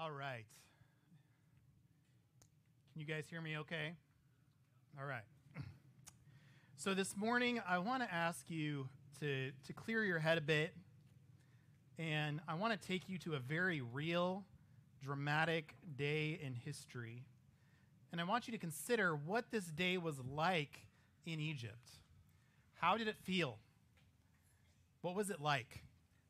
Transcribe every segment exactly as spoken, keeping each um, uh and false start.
All right. Can you guys hear me okay? All right. So this morning, I want to ask you to, to clear your head a bit, and I want to take you to a very real, dramatic day in history. And I want you to consider what this day was like in Egypt. How did it feel? What was it like?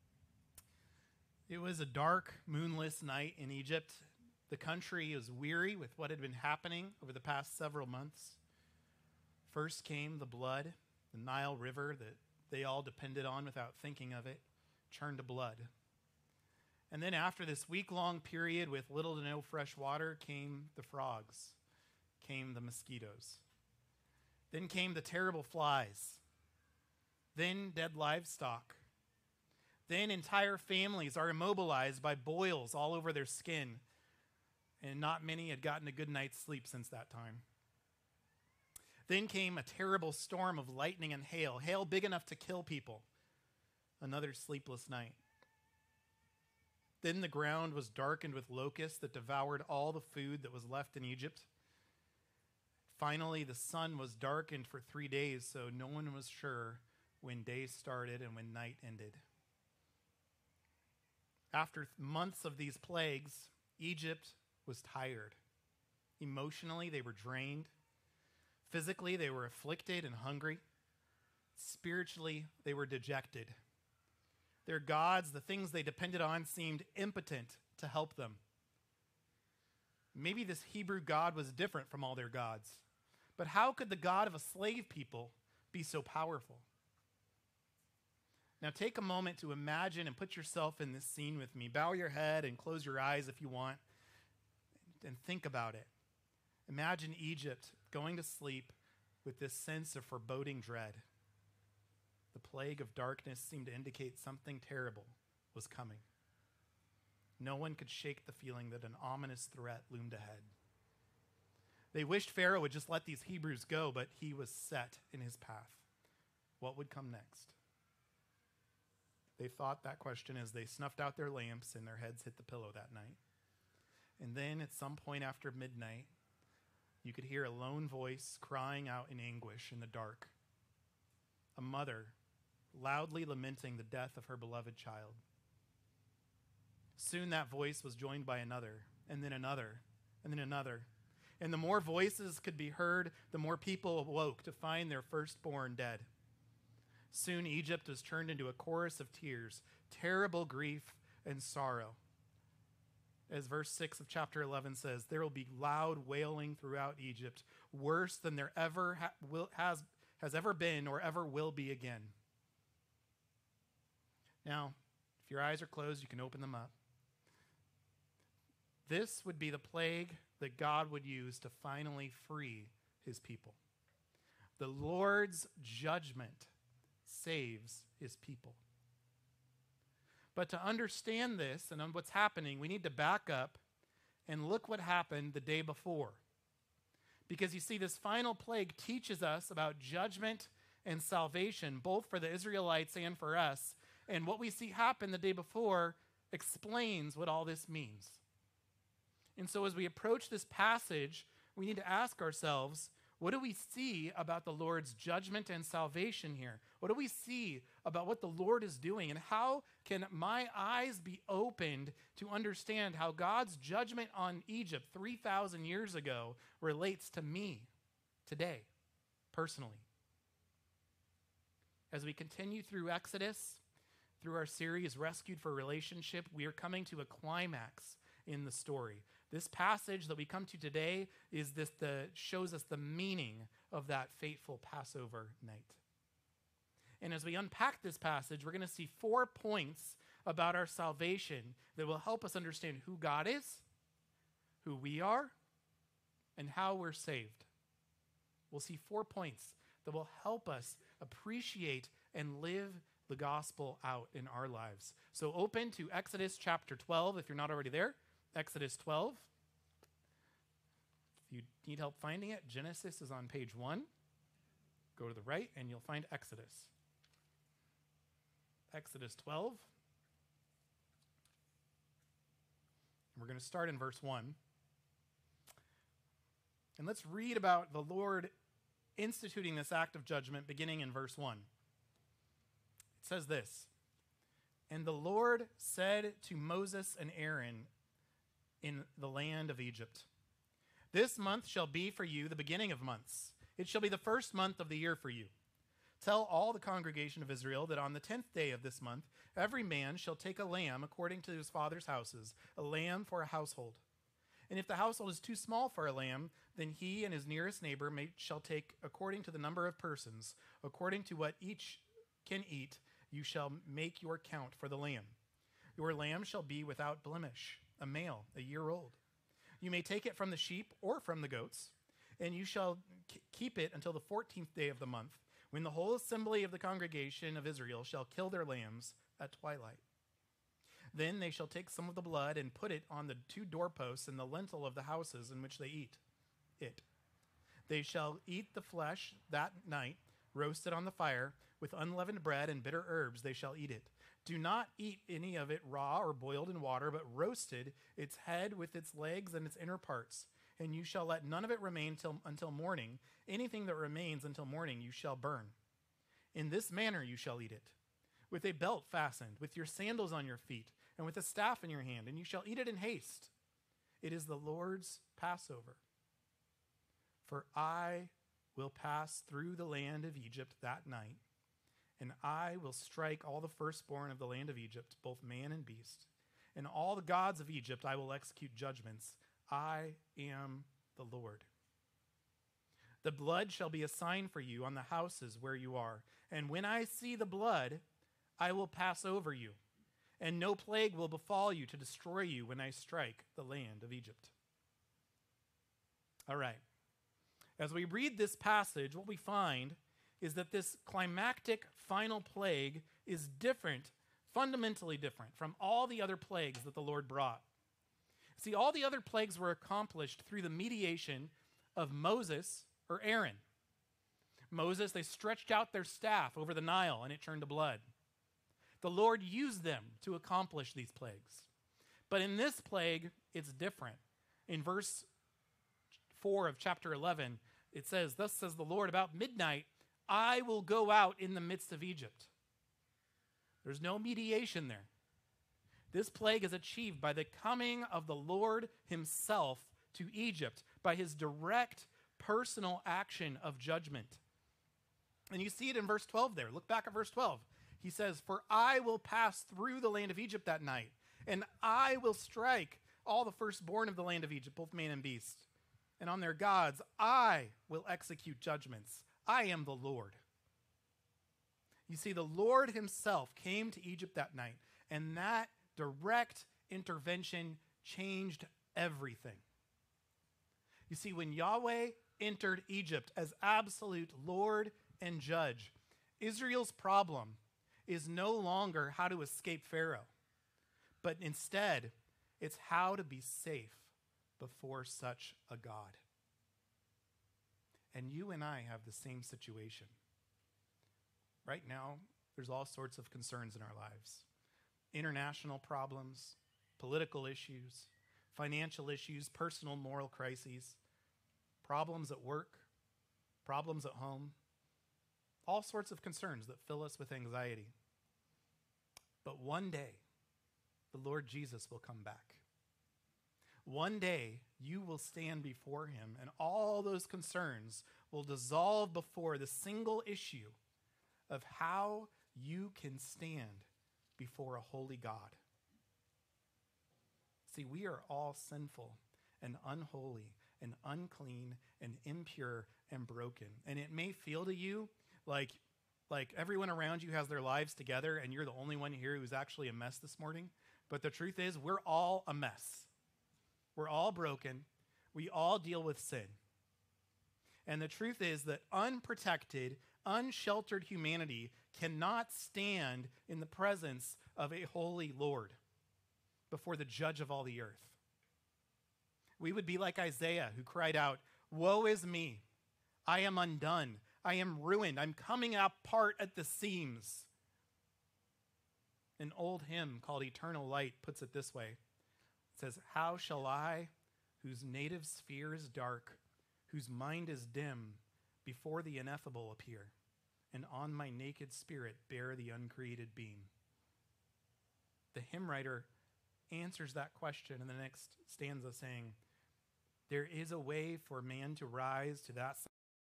It was a dark, moonless night in Egypt. The country was weary with what had been happening over the past several months. First came the blood, the Nile River that they all depended on without thinking of it, turned to blood. And then after this week-long period with little to no fresh water came the frogs, came the mosquitoes. Then came the terrible flies. Then dead livestock. Then entire families are immobilized by boils all over their skin, and not many had gotten a good night's sleep since that time. Then came a terrible storm of lightning and hail, hail big enough to kill people. Another sleepless night. Then the ground was darkened with locusts that devoured all the food that was left in Egypt. Finally, the sun was darkened for three days, so no one was sure when day started and when night ended. After months of these plagues, Egypt was tired. Emotionally, they were drained. Physically, they were afflicted and hungry. Spiritually, they were dejected. Their gods, the things they depended on, seemed impotent to help them. Maybe this Hebrew God was different from all their gods. But how could the God of a slave people be so powerful? Now take a moment to imagine and put yourself in this scene with me. Bow your head and close your eyes if you want, and think about it. Imagine Egypt going to sleep with this sense of foreboding dread. The plague of darkness seemed to indicate something terrible was coming. No one could shake the feeling that an ominous threat loomed ahead. They wished Pharaoh would just let these Hebrews go, but he was set in his path. What would come next? They thought that question as they snuffed out their lamps and their heads hit the pillow that night. And then at some point after midnight, you could hear a lone voice crying out in anguish in the dark. A mother loudly lamenting the death of her beloved child. Soon that voice was joined by another, and then another, and then another. And the more voices could be heard, the more people awoke to find their firstborn dead. Soon Egypt was turned into a chorus of tears, terrible grief and sorrow. As verse six of chapter eleven says, there will be loud wailing throughout Egypt, worse than there ever ha- will, has, has ever been or ever will be again. Now, if your eyes are closed, you can open them up. This would be the plague that God would use to finally free his people. The Lord's judgment saves his people. But to understand this and what's happening, we need to back up and look what happened the day before. Because you see, this final plague teaches us about judgment and salvation, both for the Israelites and for us. And what we see happen the day before explains what all this means. And so as we approach this passage, we need to ask ourselves, what do we see about the Lord's judgment and salvation here? What do we see about what the Lord is doing? And how can my eyes be opened to understand how God's judgment on Egypt three thousand years ago relates to me today, personally? As we continue through Exodus, through our series, Rescued for Relationship, we are coming to a climax in the story. This passage that we come to today is this the shows us the meaning of that fateful Passover night. And as we unpack this passage, we're going to see four points about our salvation that will help us understand who God is, who we are, and how we're saved. We'll see four points that will help us appreciate and live the gospel out in our lives. So open to Exodus chapter twelve if you're not already there. Exodus twelve. If you need help finding it, Genesis is on page one. Go to the right and you'll find Exodus. Exodus twelve. We're going to start in verse one. And let's read about the Lord instituting this act of judgment beginning in verse one. It says this, "And the Lord said to Moses and Aaron in the land of Egypt, 'This month shall be for you the beginning of months. It shall be the first month of the year for you. Tell all the congregation of Israel that on the tenth day of this month, every man shall take a lamb according to his father's houses, a lamb for a household. And if the household is too small for a lamb, then he and his nearest neighbor may, shall take according to the number of persons, according to what each can eat, you shall make your count for the lamb. Your lamb shall be without blemish, a male, a year old. You may take it from the sheep or from the goats, and you shall k- keep it until the fourteenth day of the month, when the whole assembly of the congregation of Israel shall kill their lambs at twilight. Then they shall take some of the blood and put it on the two doorposts and the lintel of the houses in which they eat it. They shall eat the flesh that night, roasted on the fire, with unleavened bread and bitter herbs they shall eat it. Do not eat any of it raw or boiled in water, but roasted, its head with its legs and its inner parts. And you shall let none of it remain till, until morning. Anything that remains until morning you shall burn. In this manner you shall eat it, with a belt fastened, with your sandals on your feet, and with a staff in your hand, and you shall eat it in haste. It is the Lord's Passover. For I will pass through the land of Egypt that night, and I will strike all the firstborn of the land of Egypt, both man and beast. And all the gods of Egypt I will execute judgments. I am the Lord. The blood shall be a sign for you on the houses where you are. And when I see the blood, I will pass over you. And no plague will befall you to destroy you when I strike the land of Egypt.'" All right. As we read this passage, what we find is that this climactic final plague is different, fundamentally different from all the other plagues that the Lord brought. See, all the other plagues were accomplished through the mediation of Moses or Aaron. Moses, they stretched out their staff over the Nile and it turned to blood. The Lord used them to accomplish these plagues. But in this plague, it's different. In verse four of chapter eleven, it says, "Thus says the Lord, about midnight, I will go out in the midst of Egypt." There's no mediation there. This plague is achieved by the coming of the Lord himself to Egypt, by his direct personal action of judgment. And you see it in verse twelve there. Look back at verse twelve. He says, "For I will pass through the land of Egypt that night, and I will strike all the firstborn of the land of Egypt, both man and beast. And on their gods I will execute judgments. I am the Lord." You see, the Lord himself came to Egypt that night, and that direct intervention changed everything. You see, when Yahweh entered Egypt as absolute Lord and judge, Israel's problem is no longer how to escape Pharaoh, but instead it's how to be safe before such a God. And you and I have the same situation. Right now, there's all sorts of concerns in our lives. International problems, political issues, financial issues, personal moral crises, problems at work, problems at home, all sorts of concerns that fill us with anxiety. But one day, the Lord Jesus will come back. One day, you will stand before him, and all those concerns will dissolve before the single issue of how you can stand before a holy God. See, we are all sinful and unholy and unclean and impure and broken. And it may feel to you like, like everyone around you has their lives together and you're the only one here who's actually a mess this morning. But the truth is, we're all a mess. We're all broken. We all deal with sin. And the truth is that unprotected, unsheltered humanity cannot stand in the presence of a holy Lord before the judge of all the earth. We would be like Isaiah, who cried out, "Woe is me! I am undone. I am ruined. I'm coming apart at the seams." An old hymn called Eternal Light puts it this way: It says, how shall I, whose native sphere is dark, whose mind is dim, before the ineffable appear, and on my naked spirit bear the uncreated beam? The hymn writer answers that question in the next stanza saying, there is a way for man to rise to that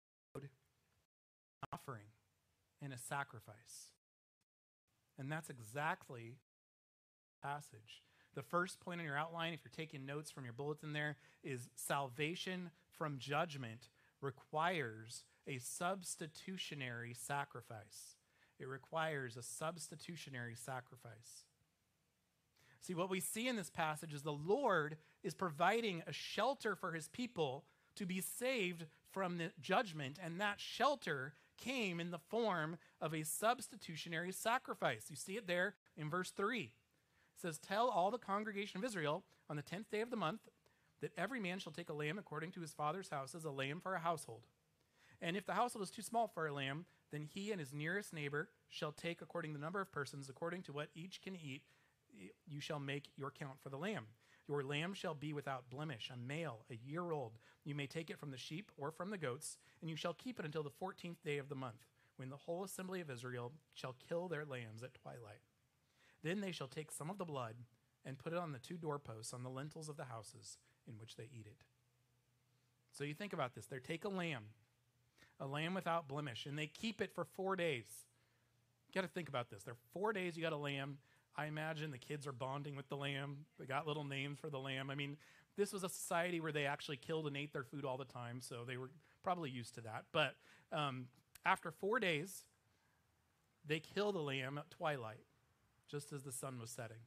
offering and a sacrifice. And that's exactly the passage. The first point on your outline, if you're taking notes from your bulletin there, is salvation from judgment requires a substitutionary sacrifice. It requires a substitutionary sacrifice. See, what we see in this passage is the Lord is providing a shelter for his people to be saved from the judgment, and that shelter came in the form of a substitutionary sacrifice. You see it there in verse three. It says, tell all the congregation of Israel on the tenth day of the month that every man shall take a lamb according to his father's house as a lamb for a household. And if the household is too small for a lamb, then he and his nearest neighbor shall take according to the number of persons, according to what each can eat, you shall make your count for the lamb. Your lamb shall be without blemish, a male, a year old. You may take it from the sheep or from the goats, and you shall keep it until the fourteenth day of the month, when the whole assembly of Israel shall kill their lambs at twilight. Then they shall take some of the blood and put it on the two doorposts on the lintels of the houses in which they eat it. So you think about this. They take a lamb, a lamb without blemish, and they keep it for four days. You got to think about this. There are four days you got a lamb. I imagine the kids are bonding with the lamb. They got little names for the lamb. I mean, this was a society where they actually killed and ate their food all the time, so they were probably used to that. But um, after four days, they kill the lamb at twilight, just as the sun was setting.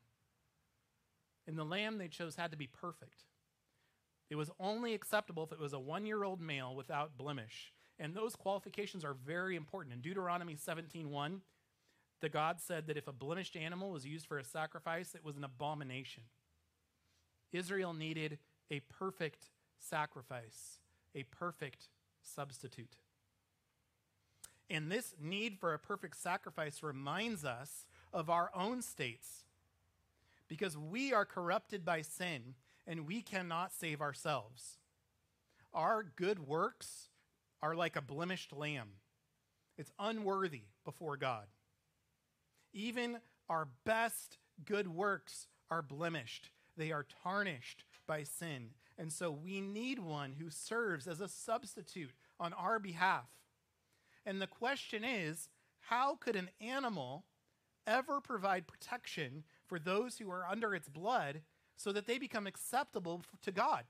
And the lamb they chose had to be perfect. It was only acceptable if it was a one-year-old male without blemish. And those qualifications are very important. In Deuteronomy seventeen one, the God said that if a blemished animal was used for a sacrifice, it was an abomination. Israel needed a perfect sacrifice, a perfect substitute. And this need for a perfect sacrifice reminds us of our own states, because we are corrupted by sin and we cannot save ourselves. Our good works are like a blemished lamb. It's unworthy before God. Even our best good works are blemished. They are tarnished by sin. And so we need one who serves as a substitute on our behalf. And the question is, how could an animal ever provide protection for those who are under its blood so that they become acceptable to God?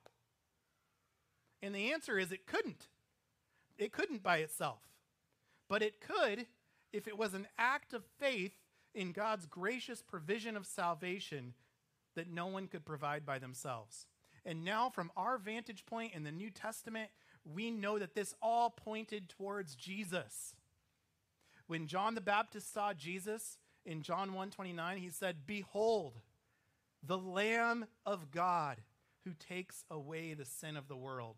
And the answer is it couldn't. It couldn't by itself. But it could if it was an act of faith in God's gracious provision of salvation that no one could provide by themselves. And now from our vantage point in the New Testament, we know that this all pointed towards Jesus. When John the Baptist saw Jesus in John one twenty-nine, he said, "Behold, the Lamb of God who takes away the sin of the world."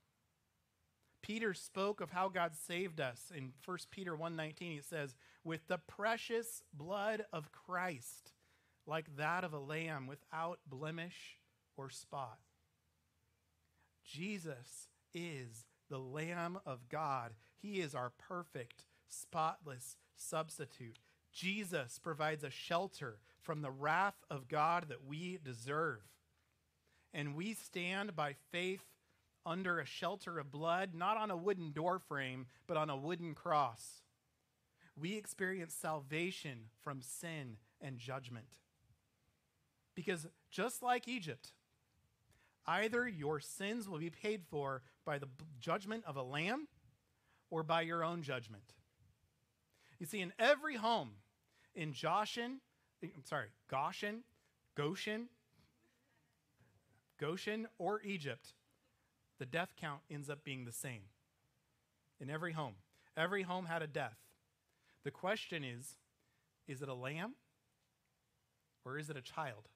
Peter spoke of how God saved us. In First Peter one nineteen, he says, "With the precious blood of Christ, like that of a lamb without blemish or spot." Jesus is the Lamb of God. He is our perfect, spotless substitute. Jesus provides a shelter from the wrath of God that we deserve. And we stand by faith under a shelter of blood, not on a wooden door frame, but on a wooden cross. We experience salvation from sin and judgment. Because just like Egypt, either your sins will be paid for by the judgment of a lamb or by your own judgment. You see, in every home in Joshen, I'm sorry, Goshen, Goshen, Goshen or Egypt, the death count ends up being the same. In every home. Every home had a death. The question is, is it a lamb or is it a child?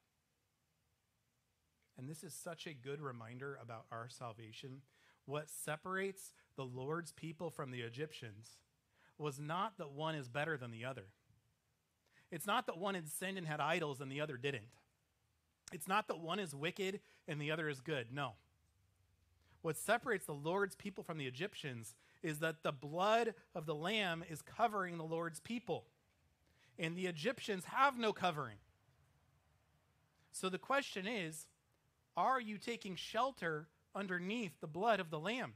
And this is such a good reminder about our salvation. What separates the Lord's people from the Egyptians was not that one is better than the other. It's not that one had sinned and had idols and the other didn't. It's not that one is wicked and the other is good. No. What separates the Lord's people from the Egyptians is that the blood of the lamb is covering the Lord's people. And the Egyptians have no covering. So the question is, are you taking shelter underneath the blood of the lamb?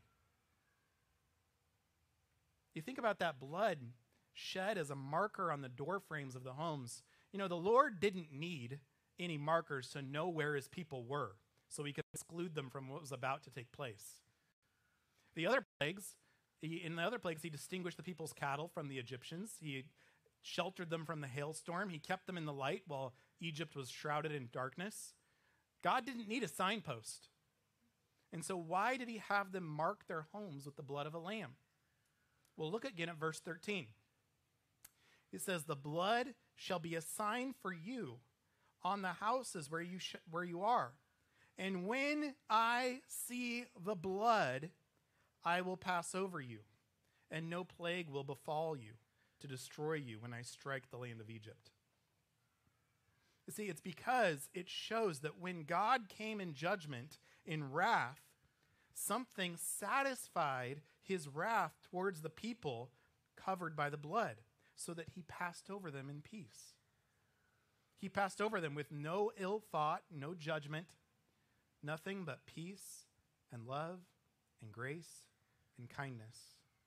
You think about that blood shed as a marker on the door frames of the homes. You know, the Lord didn't need any markers to know where his people were, so he could exclude them from what was about to take place. The other plagues, he, in the other plagues, he distinguished the people's cattle from the Egyptians. He sheltered them from the hailstorm. He kept them in the light while Egypt was shrouded in darkness. God didn't need a signpost. And so why did he have them mark their homes with the blood of a lamb? Well, look again at verse thirteen. It says, the blood shall be a sign for you on the houses where you sh- where you are. And when I see the blood, I will pass over you, and no plague will befall you to destroy you when I strike the land of Egypt. You see, it's because it shows that when God came in judgment, in wrath, something satisfied his wrath towards the people covered by the blood, so that he passed over them in peace. He passed over them with no ill thought, no judgment, nothing but peace and love and grace and kindness.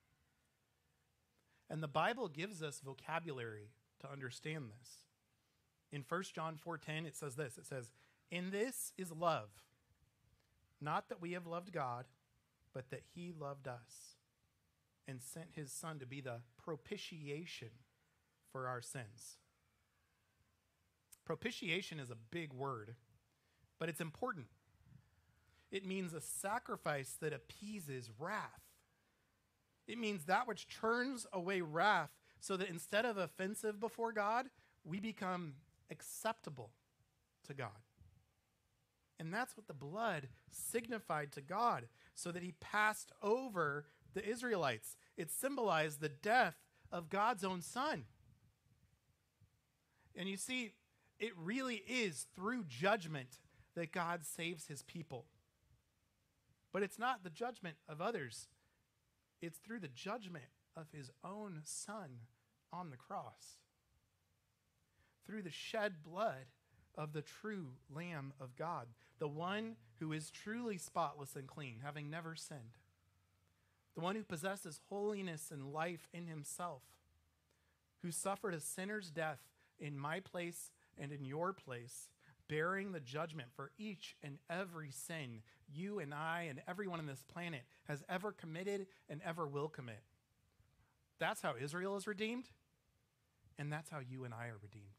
And the Bible gives us vocabulary to understand this. In First John four ten, it says this. It says, in this is love, not that we have loved God, but that he loved us and sent his son to be the propitiation for our sins. Propitiation is a big word, but it's important. It means a sacrifice that appeases wrath. It means that which turns away wrath so that instead of offensive before God, we become acceptable to God. And that's what the blood signified to God, so that he passed over the Israelites. It symbolized the death of God's own son. And you see, it really is through judgment that God saves his people. But it's not the judgment of others. It's through the judgment of his own son on the cross. Through the shed blood of the true Lamb of God, the one who is truly spotless and clean, having never sinned. The one who possesses holiness and life in himself, who suffered a sinner's death in my place and in your place, bearing the judgment for each and every sin you and I and everyone on this planet has ever committed and ever will commit. That's how Israel is redeemed, and that's how you and I are redeemed.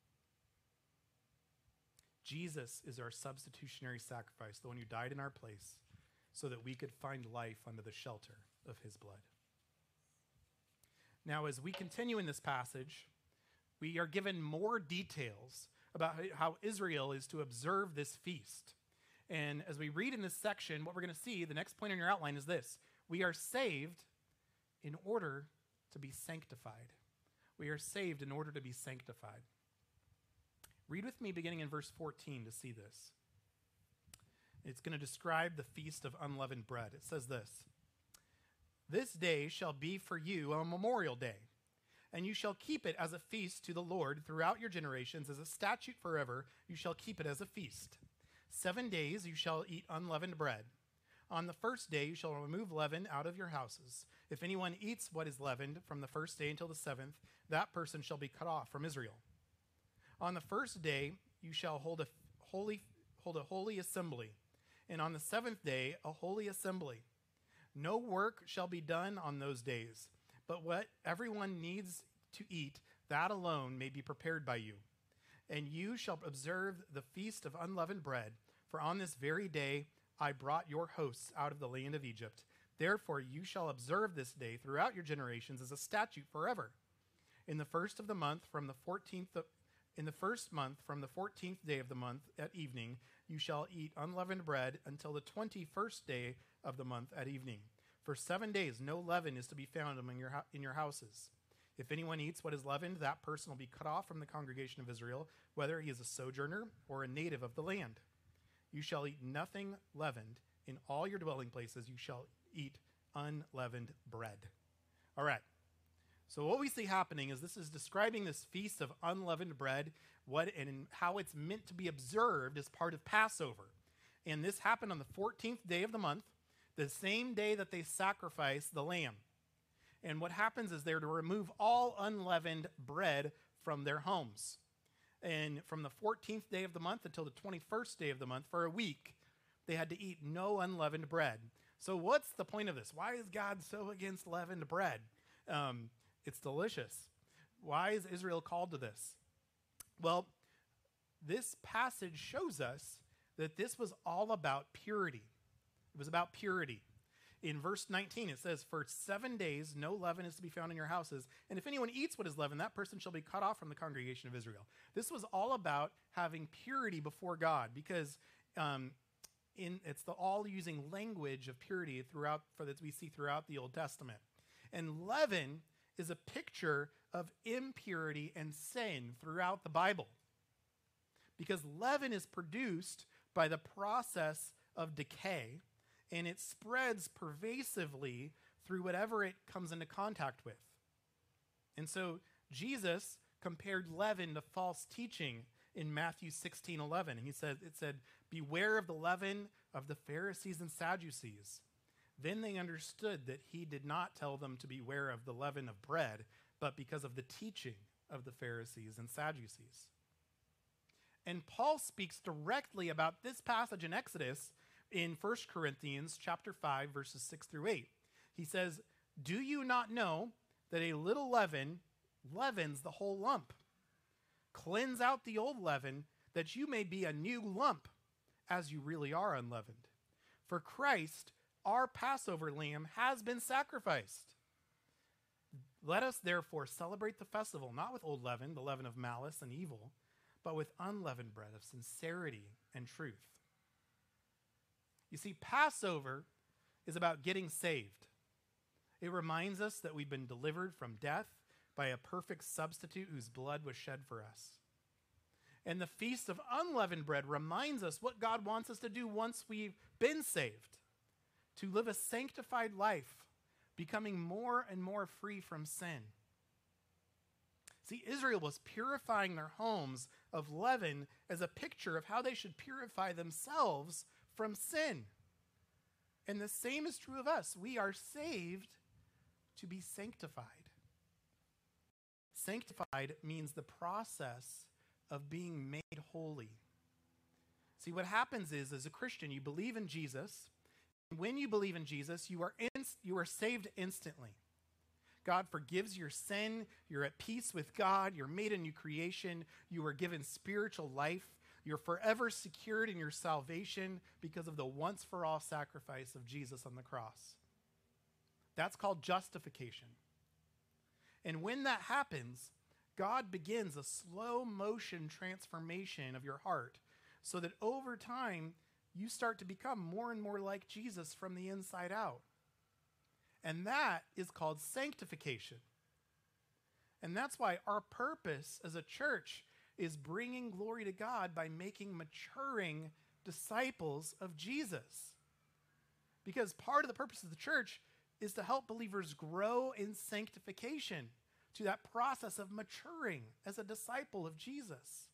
Jesus is our substitutionary sacrifice, the one who died in our place, so that we could find life under the shelter of his blood. Now, as we continue in this passage, we are given more details about how Israel is to observe this feast. And as we read in this section, what we're going to see, the next point on your outline is this. We are saved in order to be sanctified. We are saved in order to be sanctified. Read with me beginning in verse fourteen to see this. It's going to describe the feast of unleavened bread. It says this, this day shall be for you a memorial day, and you shall keep it as a feast to the Lord throughout your generations. As a statute forever, you shall keep it as a feast. Seven days you shall eat unleavened bread. On the first day you shall remove leaven out of your houses. If anyone eats what is leavened from the first day until the seventh, that person shall be cut off from Israel. On the first day you shall hold a holy, hold a holy assembly, and on the seventh day a holy assembly. No work shall be done on those days, but what everyone needs to eat, that alone may be prepared by you. And you shall observe the feast of unleavened bread, for on this very day I brought your hosts out of the land of Egypt. Therefore you shall observe this day throughout your generations as a statute forever. In the first of the month from the fourteenth of, in the first month from the fourteenth day of the month at evening, you shall eat unleavened bread until the twenty-first day of the month at evening. For seven days no leaven is to be found among your in your houses. If anyone eats what is leavened, that person will be cut off from the congregation of Israel, whether he is a sojourner or a native of the land. You shall eat nothing leavened. In all your dwelling places, you shall eat unleavened bread. All right. So what we see happening is this is describing this feast of unleavened bread, what and how it's meant to be observed as part of Passover. And this happened on the fourteenth day of the month, the same day that they sacrifice the lamb. And what happens is they're to remove all unleavened bread from their homes. And from the fourteenth day of the month until the twenty-first day of the month, for a week, they had to eat no unleavened bread. So what's the point of this? Why is God so against leavened bread? Um, it's delicious. Why is Israel called to this? Well, this passage shows us that this was all about purity. It was about purity. In verse nineteen, it says, for seven days no leaven is to be found in your houses, and if anyone eats what is leavened, that person shall be cut off from the congregation of Israel. This was all about having purity before God, because um, in it's the all using language of purity throughout for that we see throughout the Old Testament. And leaven is a picture of impurity and sin throughout the Bible, because leaven is produced by the process of decay, and it spreads pervasively through whatever it comes into contact with. And so Jesus compared leaven to false teaching in Matthew sixteen eleven. He said, it said, beware of the leaven of the Pharisees and Sadducees. Then they understood that he did not tell them to beware of the leaven of bread, but because of the teaching of the Pharisees and Sadducees. And Paul speaks directly about this passage in Exodus in First Corinthians chapter five, verses six through eight. He says, do you not know that a little leaven leavens the whole lump? Cleanse out the old leaven, that you may be a new lump, as you really are unleavened. For Christ, our Passover lamb, has been sacrificed. Let us therefore celebrate the festival, not with old leaven, the leaven of malice and evil, but with unleavened bread of sincerity and truth. You see, Passover is about getting saved. It reminds us that we've been delivered from death by a perfect substitute whose blood was shed for us. And the Feast of Unleavened Bread reminds us what God wants us to do once we've been saved, to live a sanctified life, becoming more and more free from sin. See, Israel was purifying their homes of leaven as a picture of how they should purify themselves from sin. And the same is true of us. We are saved to be sanctified. Sanctified means the process of being made holy. See, what happens is, as a Christian, you believe in Jesus. When you believe in Jesus, you are inst- you are saved instantly. God forgives your sin. You're at peace with God. You're made a new creation. You are given spiritual life. You're forever secured in your salvation because of the once-for-all sacrifice of Jesus on the cross. That's called justification. And when that happens, God begins a slow-motion transformation of your heart so that over time, you start to become more and more like Jesus from the inside out. And that is called sanctification. And that's why our purpose as a church is bringing glory to God by making maturing disciples of Jesus. Because part of the purpose of the church is to help believers grow in sanctification, to that process of maturing as a disciple of Jesus.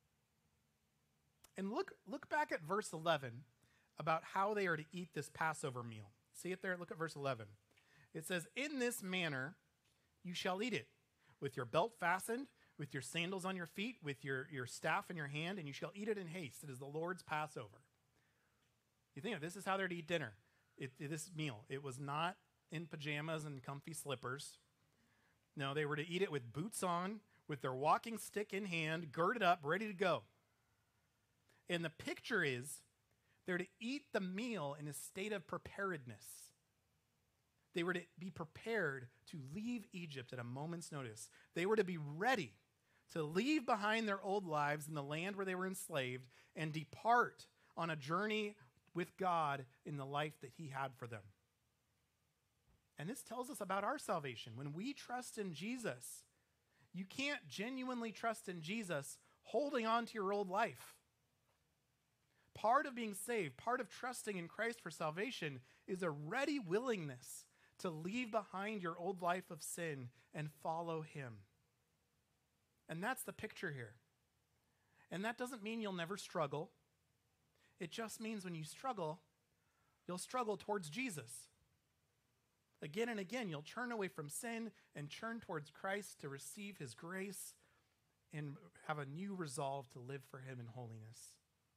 And look, look back at verse eleven about how they are to eat this Passover meal. See it there? Look at verse eleven. It says, in this manner you shall eat it, with your belt fastened, with your sandals on your feet, with your, your staff in your hand, and you shall eat it in haste. It is the Lord's Passover. You think of this is how they're to eat dinner. It, it, this meal. It was not in pajamas and comfy slippers. No, they were to eat it with boots on, with their walking stick in hand, girded up, ready to go. And the picture is they're to eat the meal in a state of preparedness. They were to be prepared to leave Egypt at a moment's notice. They were to be ready to leave behind their old lives in the land where they were enslaved and depart on a journey with God in the life that he had for them. And this tells us about our salvation. When we trust in Jesus, you can't genuinely trust in Jesus holding on to your old life. Part of being saved, part of trusting in Christ for salvation is a ready willingness to leave behind your old life of sin and follow him. And that's the picture here. And that doesn't mean you'll never struggle. It just means when you struggle, you'll struggle towards Jesus. Again and again, you'll turn away from sin and turn towards Christ to receive his grace and have a new resolve to live for him in holiness.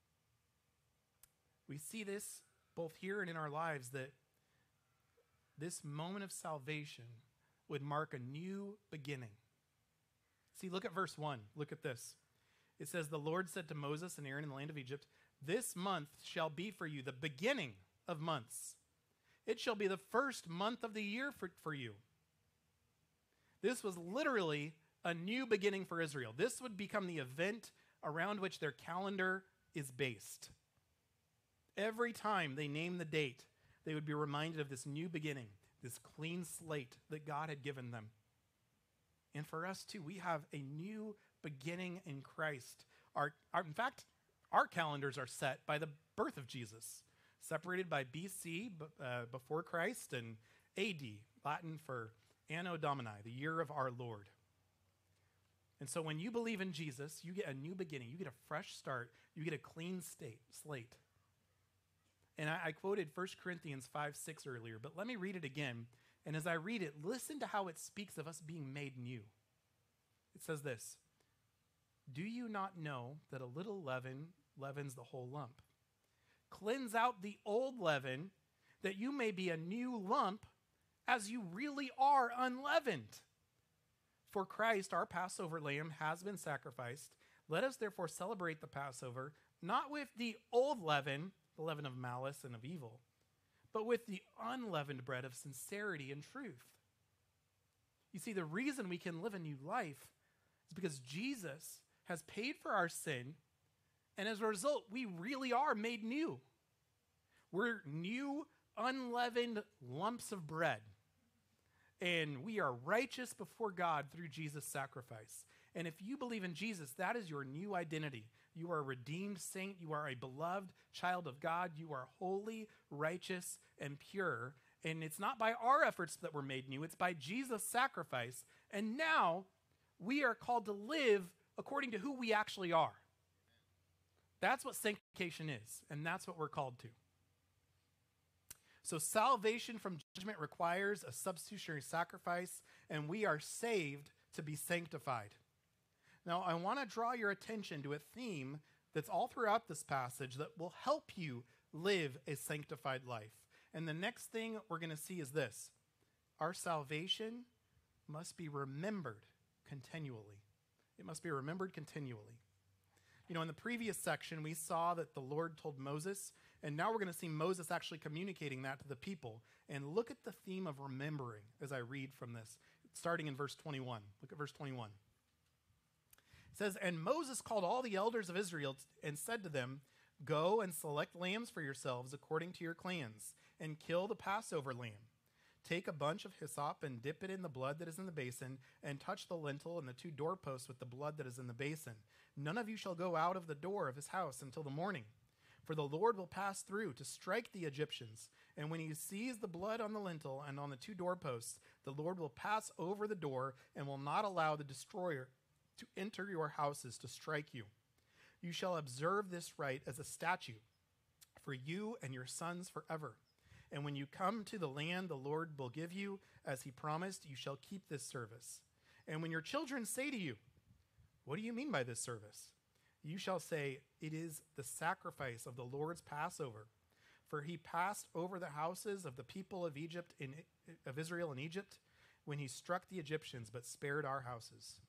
We see this both here and in our lives, that this moment of salvation would mark a new beginning. See, look at verse one. Look at this. It says, the Lord said to Moses and Aaron in the land of Egypt, this month shall be for you the beginning of months. It shall be the first month of the year for, for you. This was literally a new beginning for Israel. This would become the event around which their calendar is based. Every time they named the date, they would be reminded of this new beginning, this clean slate that God had given them. And for us too, we have a new beginning in Christ. Our, our, in fact, our calendars are set by the birth of Jesus, separated by B C, uh, before Christ, and A D, Latin for Anno Domini, the year of our Lord. And so when you believe in Jesus, you get a new beginning. You get a fresh start. You get a clean state, slate. And I, I quoted First Corinthians five six earlier, but let me read it again. And as I read it, listen to how it speaks of us being made new. It says this, do you not know that a little leaven leavens the whole lump? Cleanse out the old leaven, that you may be a new lump, as you really are unleavened. For Christ, our Passover lamb, has been sacrificed. Let us therefore celebrate the Passover, not with the old leaven, the leaven of malice and of evil, but with the unleavened bread of sincerity and truth. You see, the reason we can live a new life is because Jesus has paid for our sin, and as a result, we really are made new. We're new, unleavened lumps of bread, and we are righteous before God through Jesus' sacrifice. And if you believe in Jesus, that is your new identity. You are a redeemed saint. You are a beloved child of God. You are holy, righteous, and pure. And it's not by our efforts that we're made new. It's by Jesus' sacrifice. And now we are called to live according to who we actually are. That's what sanctification is, and that's what we're called to. So salvation from judgment requires a substitutionary sacrifice, and we are saved to be sanctified. Now, I want to draw your attention to a theme that's all throughout this passage that will help you live a sanctified life. And the next thing we're going to see is this. Our salvation must be remembered continually. It must be remembered continually. You know, in the previous section, we saw that the Lord told Moses, and now we're going to see Moses actually communicating that to the people. And look at the theme of remembering as I read from this, starting in verse twenty-one. Look at verse twenty-one. It says, and Moses called all the elders of Israel and said to them, go and select lambs for yourselves according to your clans, and kill the Passover lamb. Take a bunch of hyssop and dip it in the blood that is in the basin, and touch the lintel and the two doorposts with the blood that is in the basin. None of you shall go out of the door of his house until the morning. For the Lord will pass through to strike the Egyptians. And when he sees the blood on the lintel and on the two doorposts, the Lord will pass over the door and will not allow the destroyer to enter your houses to strike you. You shall observe this rite as a statute for you and your sons forever. And when you come to the land the Lord will give you, as he promised, you shall keep this service. And when your children say to you, what do you mean by this service? You shall say, it is the sacrifice of the Lord's Passover. For he passed over the houses of the people of Egypt in, of Israel in Egypt when he struck the Egyptians, but spared our houses.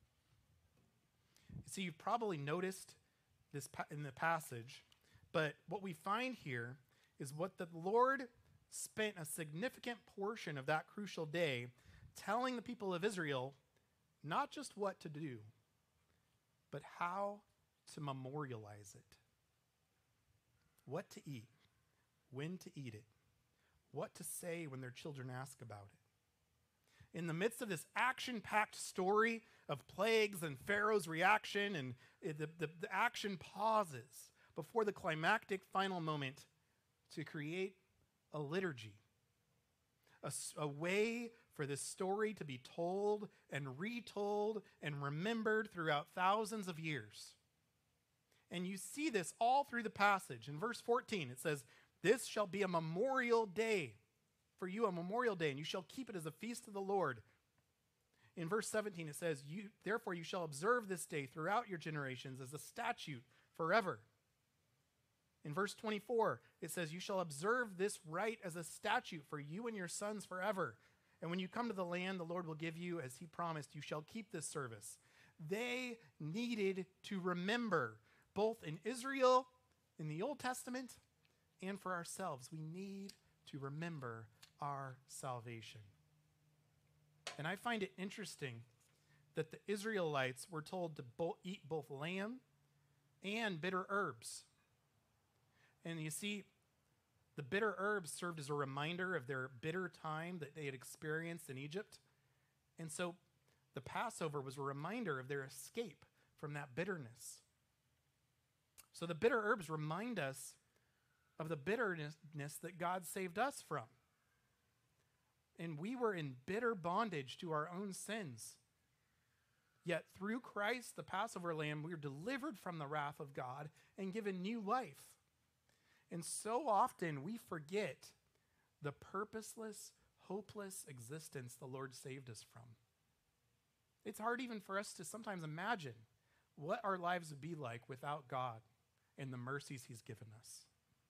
See, you've probably noticed this in the passage, but what we find here is what the Lord spent a significant portion of that crucial day telling the people of Israel not just what to do, but how to memorialize it. What to eat, when to eat it, what to say when their children ask about it. In the midst of this action-packed story of plagues and Pharaoh's reaction, and the, the, the action pauses before the climactic final moment to create a liturgy, a, a way for this story to be told and retold and remembered throughout thousands of years. And you see this all through the passage. In verse fourteen, it says, "This shall be a memorial day for you, a memorial day, and you shall keep it as a feast of the Lord." In verse seventeen, it says, "You therefore you shall observe this day throughout your generations as a statute forever." In verse twenty-four, it says, "You shall observe this rite as a statute for you and your sons forever. And when you come to the land the Lord will give you, as he promised, you shall keep this service." They needed to remember, both in Israel, in the Old Testament, and for ourselves. We need to remember our salvation. And I find it interesting that the Israelites were told to bo- eat both lamb and bitter herbs. And you see, the bitter herbs served as a reminder of their bitter time that they had experienced in Egypt. And so the Passover was a reminder of their escape from that bitterness. So the bitter herbs remind us of the bitterness that God saved us from. And we were in bitter bondage to our own sins. Yet through Christ, the Passover lamb, we are delivered from the wrath of God and given new life. And so often we forget the purposeless, hopeless existence the Lord saved us from. It's hard even for us to sometimes imagine what our lives would be like without God and the mercies he's given us.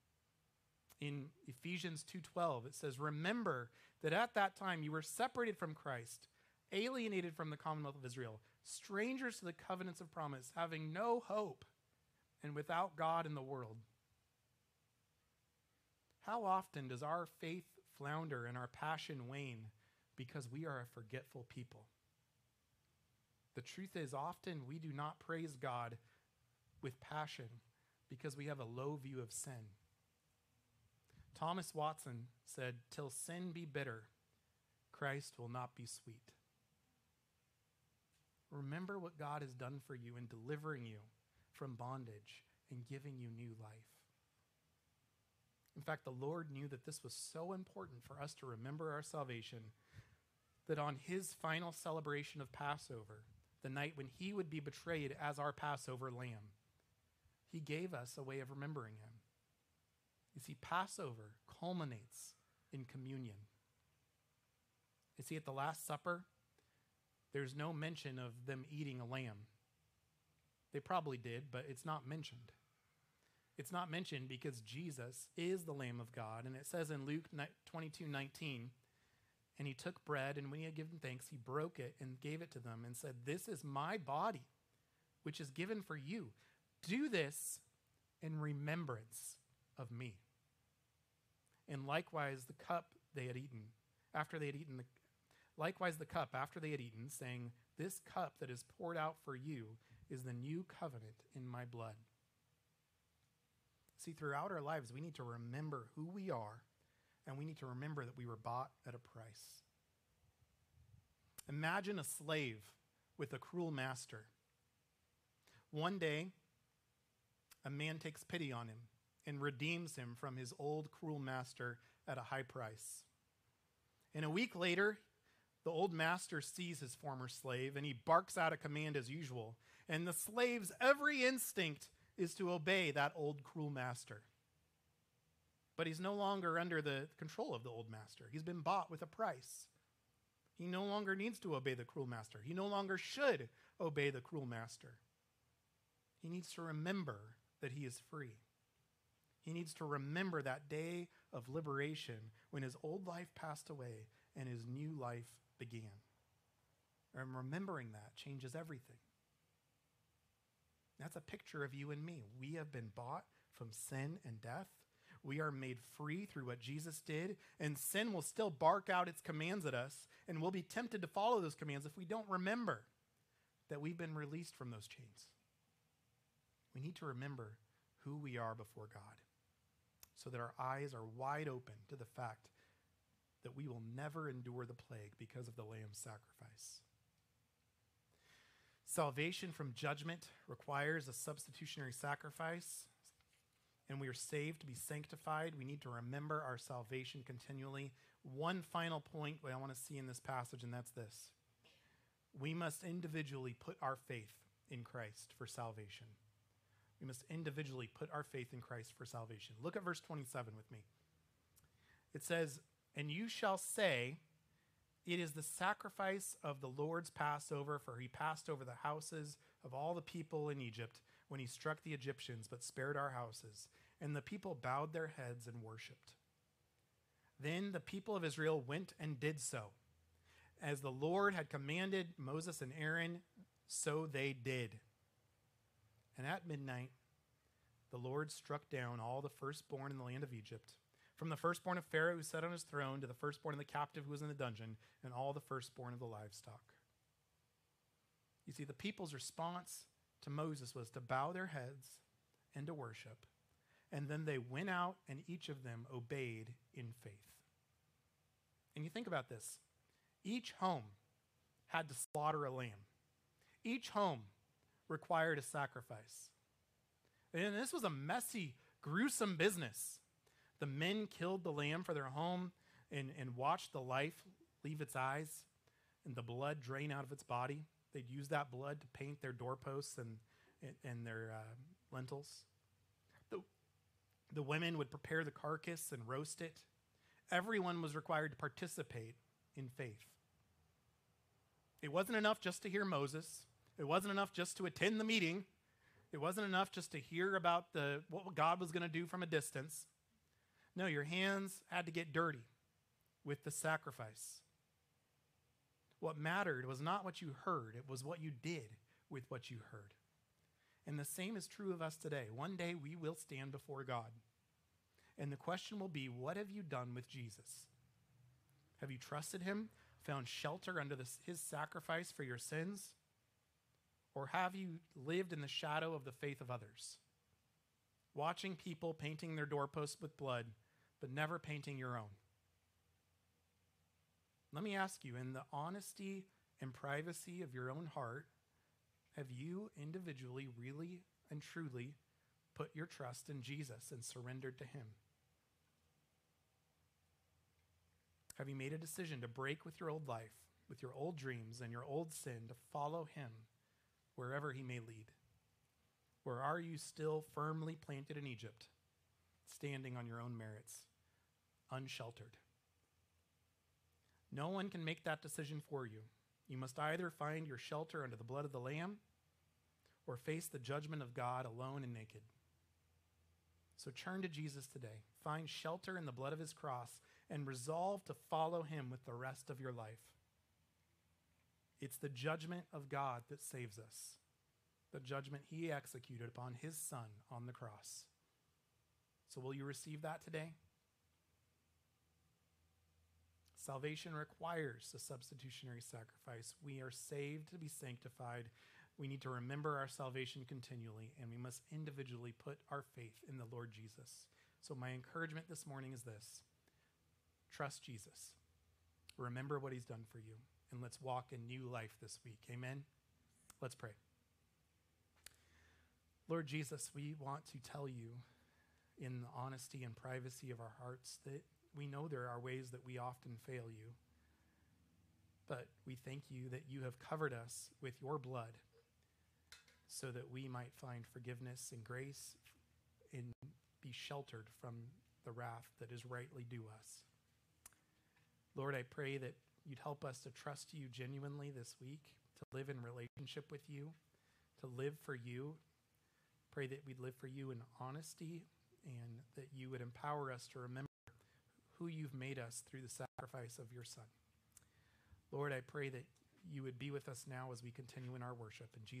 In Ephesians two twelve, it says, "Remember that at that time you were separated from Christ, alienated from the commonwealth of Israel, strangers to the covenants of promise, having no hope, and without God in the world." How often does our faith flounder and our passion wane because we are a forgetful people? The truth is, often we do not praise God with passion because we have a low view of sin. Thomas Watson said, "Till sin be bitter, Christ will not be sweet." Remember what God has done for you in delivering you from bondage and giving you new life. In fact, the Lord knew that this was so important for us to remember our salvation that on his final celebration of Passover, the night when he would be betrayed as our Passover lamb, he gave us a way of remembering him. You see, Passover culminates in communion. You see, at the Last Supper, there's no mention of them eating a lamb. They probably did, but it's not mentioned. It's not mentioned because Jesus is the Lamb of God. And it says in Luke twenty-two nineteen, "And he took bread, and when he had given thanks, he broke it and gave it to them and said, 'This is my body, which is given for you. Do this in remembrance of me.' And likewise the cup they had eaten, after they had eaten the likewise the cup after they had eaten, saying, 'This cup that is poured out for you is the new covenant in my blood.'" See, throughout our lives, we need to remember who we are, and we need to remember that we were bought at a price. Imagine a slave with a cruel master. One day, a man takes pity on him and redeems him from his old cruel master at a high price. And a week later, the old master sees his former slave, and he barks out a command as usual. And the slave's every instinct is to obey that old cruel master. But he's no longer under the control of the old master. He's been bought with a price. He no longer needs to obey the cruel master. He no longer should obey the cruel master. He needs to remember that he is free. He needs to remember that day of liberation when his old life passed away and his new life began. And remembering that changes everything. That's a picture of you and me. We have been bought from sin and death. We are made free through what Jesus did, and sin will still bark out its commands at us, and we'll be tempted to follow those commands if we don't remember that we've been released from those chains. We need to remember who we are before God so that our eyes are wide open to the fact that we will never endure the plague because of the Lamb's sacrifice. Salvation from judgment requires a substitutionary sacrifice, and we are saved to be sanctified. We need to remember our salvation continually. One final point that I want to see in this passage, and that's this. We must individually put our faith in Christ for salvation. We must individually put our faith in Christ for salvation. Look at verse twenty-seven with me. It says, "And you shall say, it is the sacrifice of the Lord's Passover, for he passed over the houses of all the people in Egypt when he struck the Egyptians, but spared our houses. And the people bowed their heads and worshipped. Then the people of Israel went and did so. As the Lord had commanded Moses and Aaron, so they did. And at midnight, the Lord struck down all the firstborn in the land of Egypt, from the firstborn of Pharaoh who sat on his throne to the firstborn of the captive who was in the dungeon, and all the firstborn of the livestock." You see, the people's response to Moses was to bow their heads and to worship. And then they went out and each of them obeyed in faith. And you think about this. Each home had to slaughter a lamb. Each home required a sacrifice. And this was a messy, gruesome business. The men killed the lamb for their home and, and watched the life leave its eyes and the blood drain out of its body. They'd use that blood to paint their doorposts and, and, and their uh, lintels. The, the women would prepare the carcass and roast it. Everyone was required to participate in faith. It wasn't enough just to hear Moses. It wasn't enough just to attend the meeting. It wasn't enough just to hear about the what God was going to do from a distance. No, your hands had to get dirty with the sacrifice. What mattered was not what you heard, it was what you did with what you heard. And the same is true of us today. One day we will stand before God. And the question will be, what have you done with Jesus? Have you trusted him, found shelter under this, his sacrifice for your sins? Or have you lived in the shadow of the faith of others, watching people painting their doorposts with blood, but never painting your own? Let me ask you, in the honesty and privacy of your own heart, have you individually, really and truly put your trust in Jesus and surrendered to him? Have you made a decision to break with your old life, with your old dreams and your old sin, to follow him wherever he may lead? Or are you still firmly planted in Egypt, standing on your own merits, unsheltered? No one can make that decision for you. You must either find your shelter under the blood of the Lamb or face the judgment of God alone and naked. So turn to Jesus today. Find shelter in the blood of his cross and resolve to follow him with the rest of your life. It's the judgment of God that saves us, the judgment he executed upon his Son on the cross. So will you receive that today? Salvation requires a substitutionary sacrifice. We are saved to be sanctified. We need to remember our salvation continually, and we must individually put our faith in the Lord Jesus. So my encouragement this morning is this: trust Jesus. Remember what he's done for you, and let's walk in new life this week. Amen? Let's pray. Lord Jesus, we want to tell you in the honesty and privacy of our hearts that we know there are ways that we often fail you, but we thank you that you have covered us with your blood so that we might find forgiveness and grace and be sheltered from the wrath that is rightly due us. Lord, I pray that you'd help us to trust you genuinely this week, to live in relationship with you, to live for you. Pray that we'd live for you in honesty and that you would empower us to remember who you've made us through the sacrifice of your Son. Lord, I pray that you would be with us now as we continue in our worship. In Jesus'